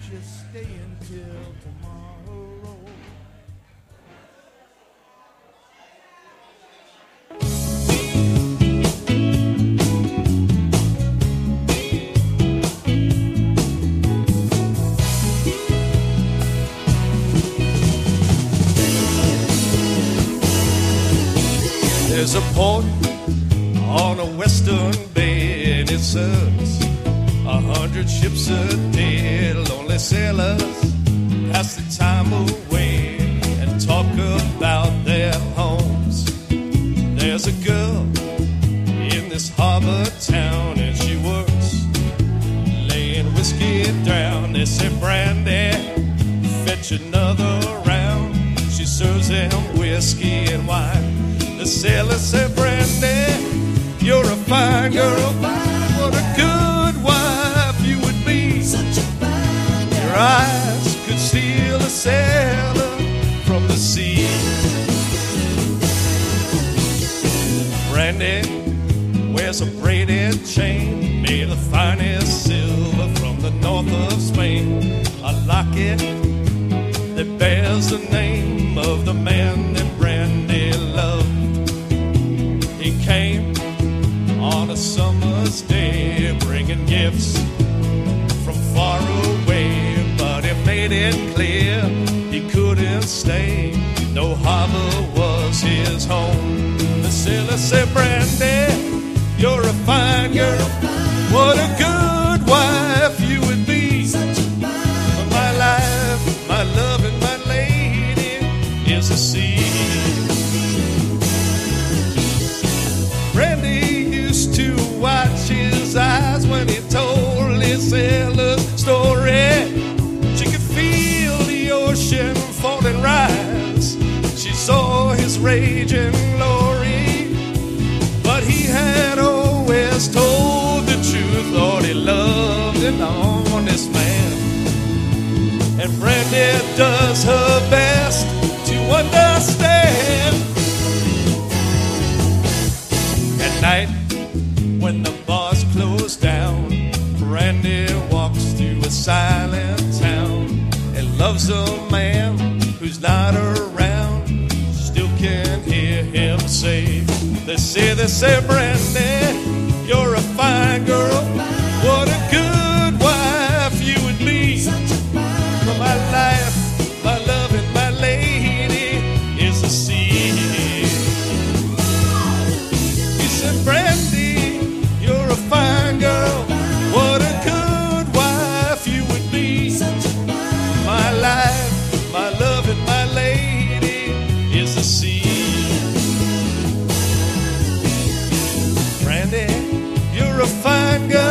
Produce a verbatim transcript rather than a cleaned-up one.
just stay until tomorrow. There's a port on a western bay, and it serves a hundred ships a day. Lonely sailors pass the time away and talk about their homes. There's a girl in this harbor town, and she works laying whiskey down. They say, Brandy, fetch another round. She serves them whiskey and wine. The sailor said, Brandy, you're a fine girl. What a good wife you would be. Your eyes could steal a sailor from the sea. Brandy wears a braided chain made of finest silver from the north of Spain. A locket that bears the name of the man that Brandy loved. He came on a summer's day, bringing gifts from far away, but he made it clear he couldn't stay. No harbor was his home. The sailor said, Brandy, you're a fine girl. What a good wife you would be. My life, my love, and my lady is the sea. Brandy used to watch his eyes when he told his sailor story. She could feel the ocean fall and rise. She saw his raging glory, but he had always told the truth. Thought he loved an honest man. And Brandy does her best to understand. At night, when the bars close down, Brandy walks through a silent town and loves a man who's not around. Still can hear him say, they say, they say, Brandy, you're a fine girl. What a good wife you would be. For my life, my love, and my lady is the sea. He said, Brandy, you're a fine girl. What a good wife you would be. My life, my love, and my lady is the sea. Brandy, you're a fine girl.